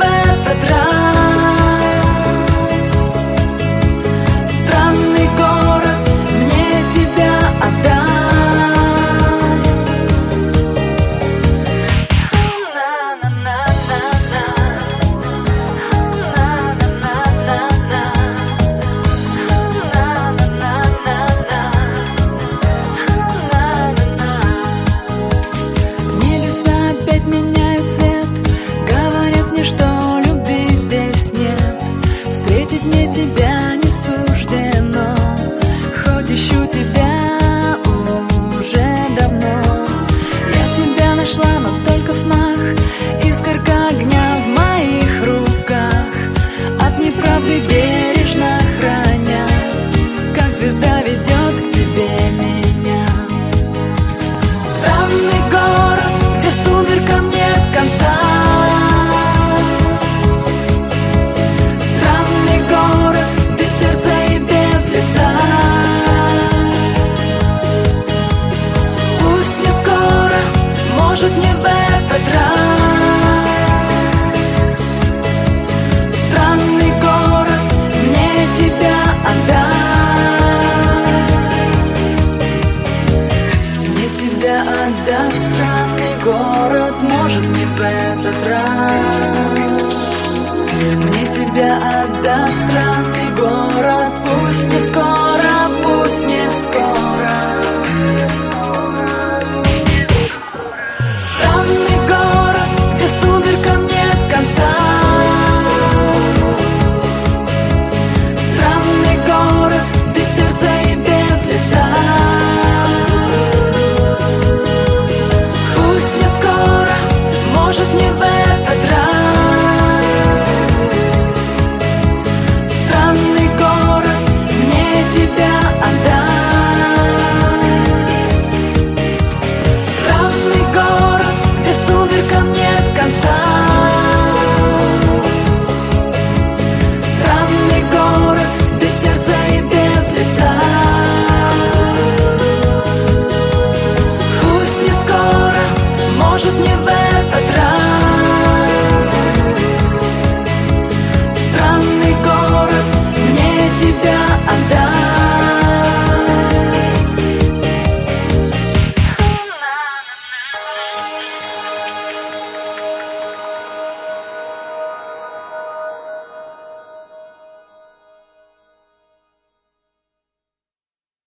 этот раз. Странный город мне тебя отдаст. Небеса опять меняют цвет, говорят мне, что любви здесь нет. Встретить мне тебя не суждено, хоть ищу тебя уже давно. Я тебя нашла, но только в снах, искорка огня в моих руках, от неправды бережно храня, как звезда ведет к тебе меня. Странный город, где сумеркам нет конца. Странный город, без сердца и без лица. Пусть не скоро, может, не в этот раз. Странный город мне тебя отдаст. Мне тебя отдаст странный город, может, не в этот раз. Мне тебя отдаст странный город, пусть не скоро, пусть не скоро.